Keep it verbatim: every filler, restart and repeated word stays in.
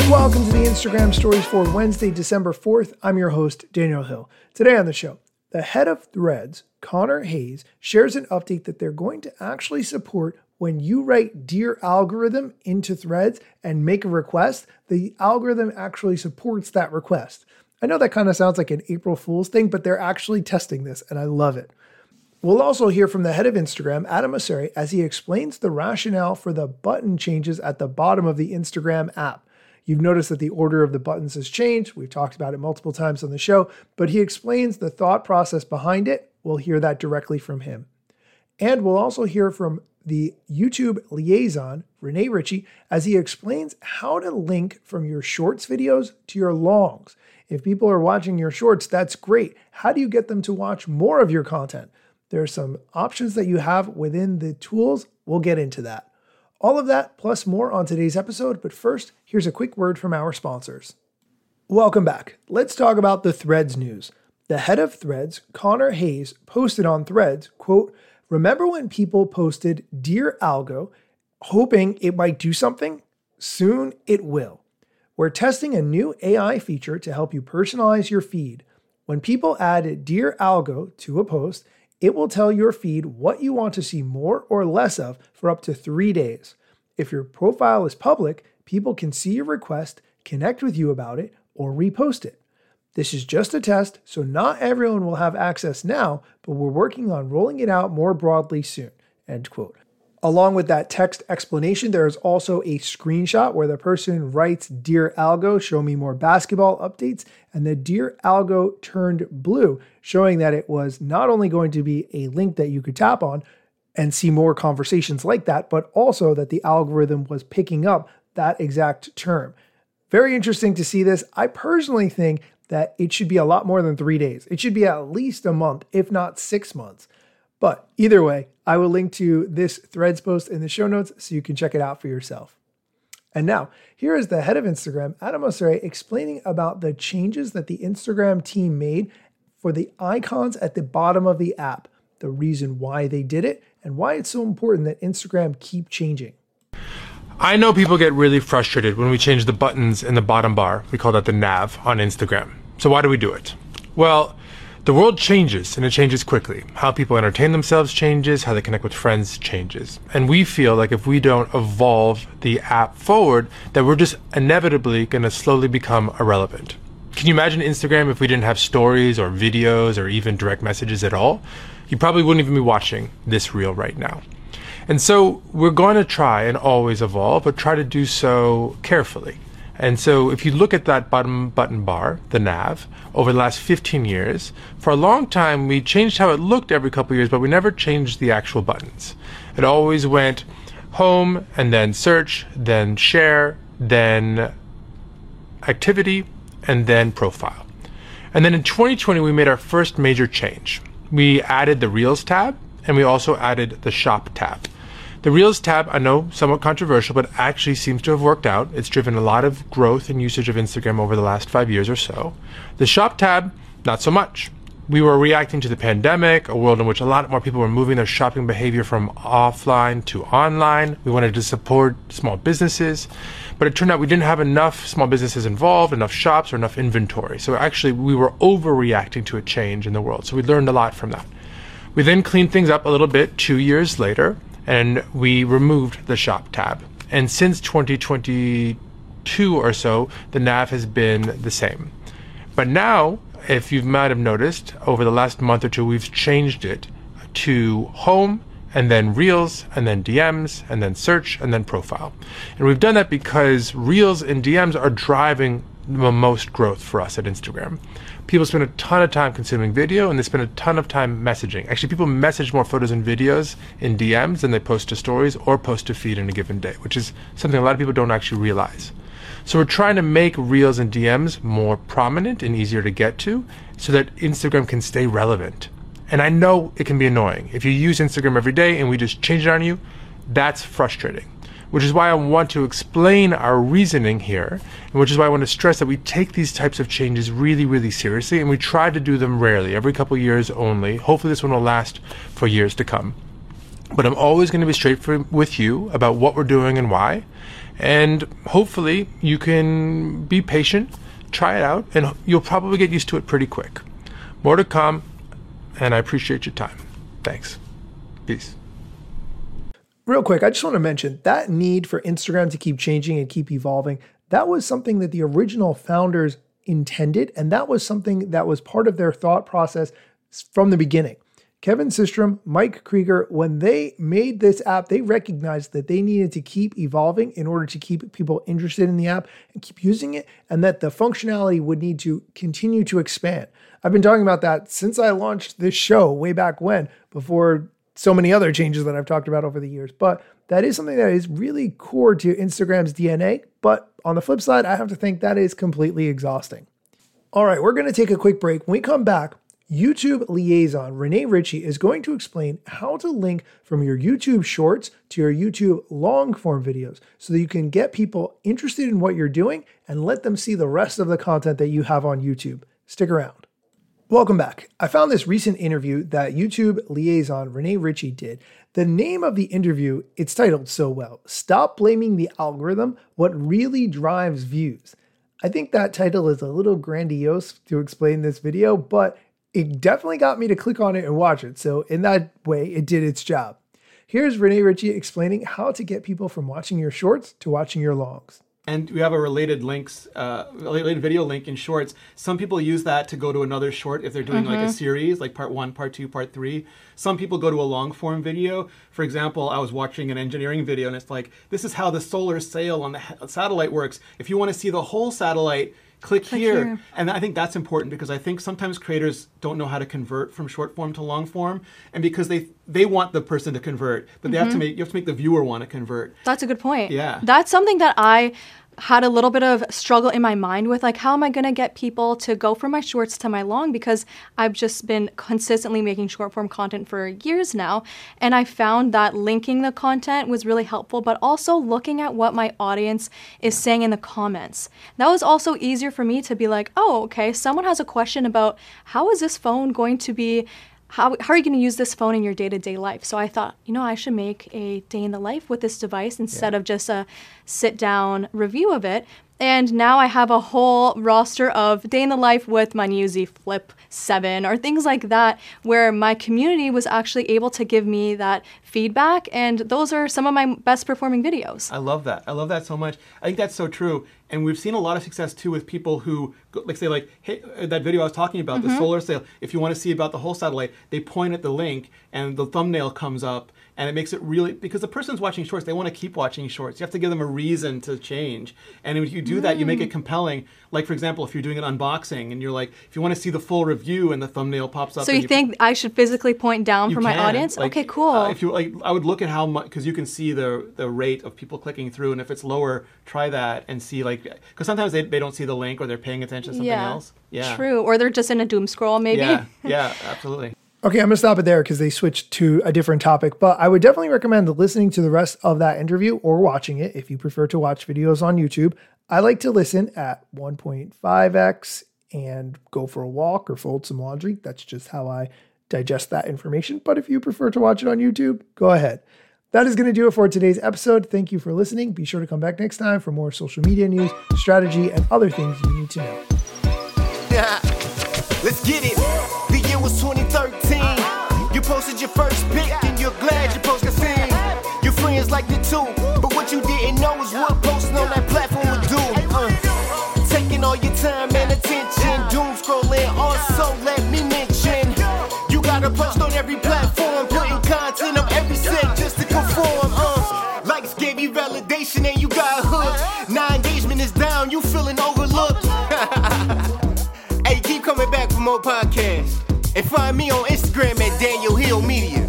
Welcome to the Instagram Stories for Wednesday, December fourth. I'm your host, Daniel Hill. Today on the show, the head of Threads, Connor Hayes, shares an update that they're going to actually support when you write Dear Algorithm into Threads and make a request, the algorithm actually supports that request. I know that kind of sounds like an April Fool's thing, but they're actually testing this, and I love it. We'll also hear from the head of Instagram, Adam Mosseri, as he explains the rationale for the button changes at the bottom of the Instagram app. You've noticed that the order of the buttons has changed. We've talked about it multiple times on the show, but he explains the thought process behind it. We'll hear that directly from him. And we'll also hear from the YouTube liaison, Renee Ritchie, as he explains how to link from your shorts videos to your longs. If people are watching your shorts, that's great. How do you get them to watch more of your content? There are some options that you have within the tools. We'll get into that. All of that plus more on today's episode, but first, here's a quick word from our sponsors. Welcome back. Let's talk about the Threads news. The head of Threads, Connor Hayes, posted on Threads, quote, "Remember when people posted Dear Algo, hoping it might do something? Soon it will. We're testing a new A I feature to help you personalize your feed. When people add Dear Algo to a post, it will tell your feed what you want to see more or less of for up to three days. If your profile is public, people can see your request, connect with you about it, or repost it. This is just a test, so not everyone will have access now, but we're working on rolling it out more broadly soon." End quote. Along with that text explanation, there is also a screenshot where the person writes, "Dear Algo, show me more basketball updates," and the Dear Algo turned blue, showing that it was not only going to be a link that you could tap on and see more conversations like that, but also that the algorithm was picking up that exact term. Very interesting to see this. I personally think that it should be a lot more than three days. It should be at least a month, if not six months. But either way, I will link to this Threads post in the show notes so you can check it out for yourself. And now, here is the head of Instagram, Adam Mosseri, explaining about the changes that the Instagram team made for the icons at the bottom of the app, the reason why they did it, and why it's so important that Instagram keep changing. I know people get really frustrated when we change the buttons in the bottom bar. We call that the nav on Instagram. So why do we do it? Well, the world changes, and it changes quickly. How people entertain themselves changes, how they connect with friends changes. And we feel like if we don't evolve the app forward, that we're just inevitably going to slowly become irrelevant. Can you imagine Instagram if we didn't have stories or videos or even direct messages at all? You probably wouldn't even be watching this reel right now. And so we're going to try and always evolve, but try to do so carefully. And so if you look at that bottom button bar, the nav, over the last fifteen years, for a long time we changed how it looked every couple of years, but we never changed the actual buttons. It always went home and then search, then share, then activity, and then profile. And then in twenty twenty we made our first major change. We added the Reels tab, and we also added the Shop tab. The Reels tab, I know, somewhat controversial, but actually seems to have worked out. It's driven a lot of growth and usage of Instagram over the last five years or so. The Shop tab, not so much. We were reacting to the pandemic, a world in which a lot more people were moving their shopping behavior from offline to online. We wanted to support small businesses, but it turned out we didn't have enough small businesses involved, enough shops, or enough inventory. So actually, we were overreacting to a change in the world. So we learned a lot from that. We then cleaned things up a little bit two years later, and we removed the Shop tab. And since twenty twenty-two or so, the nav has been the same. But now, if you might have noticed, over the last month or two, we've changed it to home, and then Reels, and then D Ms, and then search, and then profile. And we've done that because Reels and D Ms are driving the most growth for us at Instagram. People spend a ton of time consuming video, and they spend a ton of time messaging. Actually, people message more photos and videos in D Ms than they post to stories or post to feed in a given day, which is something a lot of people don't actually realize. So we're trying to make Reels and D Ms more prominent and easier to get to so that Instagram can stay relevant. And I know it can be annoying. If you use Instagram every day and we just change it on you, that's frustrating. Which is why I want to explain our reasoning here, and which is why I want to stress that we take these types of changes really, really seriously, and we try to do them rarely, every couple years only. Hopefully this one will last for years to come. but I'm always going to be straight for, with you about what we're doing and why. And hopefully you can be patient, try it out, and you'll probably get used to it pretty quick. More to come, and I appreciate your time. Thanks. Peace. Real quick, I just want to mention that need for Instagram to keep changing and keep evolving, that was something that the original founders intended, and that was something that was part of their thought process from the beginning. Kevin Systrom, Mike Krieger, when they made this app, they recognized that they needed to keep evolving in order to keep people interested in the app and keep using it, and that the functionality would need to continue to expand. I've been talking about that since I launched this show way back when, before so many other changes that I've talked about over the years. But that is something that is really core to Instagram's D N A. But on the flip side, I have to think that is completely exhausting. All right, we're going to take a quick break. When we come back, YouTube liaison Renee Ritchie is going to explain how to link from your YouTube shorts to your YouTube long form videos so that you can get people interested in what you're doing and let them see the rest of the content that you have on YouTube. Stick around. Welcome back. I found this recent interview that YouTube liaison Renee Ritchie did. The name of the interview, it's titled so well, Stop Blaming the Algorithm, What Really Drives Views. I think that title is a little grandiose to explain this video, but it definitely got me to click on it and watch it. So in that way, it did its job. Here's Renee Ritchie explaining how to get people from watching your shorts to watching your longs. And we have a related links, uh, related video link in Shorts. Some people use that to go to another short if they're doing mm-hmm. like a series, like part one, part two, part three. Some people go to a long form video. For example, I was watching an engineering video and it's like, this is how the solar sail on the satellite works. If you want to see the whole satellite, click, click here. here. And I think that's important because I think sometimes creators don't know how to convert from short form to long form. And because they they want the person to convert, but they mm-hmm. have to make you have to make the viewer want to convert. That's a good point. Yeah. That's something that I had a little bit of struggle in my mind with, like, how am I going to get people to go from my shorts to my long? Because I've just been consistently making short form content for years now. And I found that linking the content was really helpful, but also looking at what my audience is saying in the comments. That was also easier for me to be like, oh, okay, someone has a question about how is this phone going to be How, how are you going to use this phone in your day-to-day life? So I thought, you know, I should make a day in the life with this device instead yeah. of just a sit-down review of it. And now I have a whole roster of day in the life with my new Z Flip seven or things like that, where my community was actually able to give me that feedback. And those are some of my best performing videos. I love that. I love that so much. I think that's so true. And we've seen a lot of success too with people who, like, say, like, hey, that video I was talking about, mm-hmm. the solar sail. If you want to see about the whole satellite, they point at the link and the thumbnail comes up. And it makes it really, because the person's watching shorts, they want to keep watching shorts. You have to give them a reason to change. And if you do that, you make it compelling. Like, for example, if you're doing an unboxing and you're like, if you want to see the full review and the thumbnail pops up. So you, you think I should physically point down for my can. audience? Like, okay, cool. Uh, if you like, I would look at how much, because you can see the the rate of people clicking through. And if it's lower, try that and see, like, because sometimes they, they don't see the link or they're paying attention to something yeah, else. Yeah, true. Or they're just in a doom scroll, maybe. Yeah, yeah, absolutely. Okay, I'm going to stop it there because they switched to a different topic, but I would definitely recommend listening to the rest of that interview or watching it if you prefer to watch videos on YouTube. I like to listen at one point five x and go for a walk or fold some laundry. That's just how I digest that information. But if you prefer to watch it on YouTube, go ahead. That is going to do it for today's episode. Thank you for listening. Be sure to come back next time for more social media news, strategy, and other things you need to know. Yeah, let's get it. The year was twenty thirteen. You posted your first pic and you're glad your post got seen. Your friends liked it too, but what you didn't know is what posting on that platform would do. Uh, taking all your time and attention, doom scrolling. Also, let me mention, you gotta post on every platform, putting content on every set just to conform. Uh, likes gave you validation and you got hooked. Now engagement is down, you feeling overlooked. Hey, keep coming back for more podcasts. And find me on Instagram at Daniel Hill Media.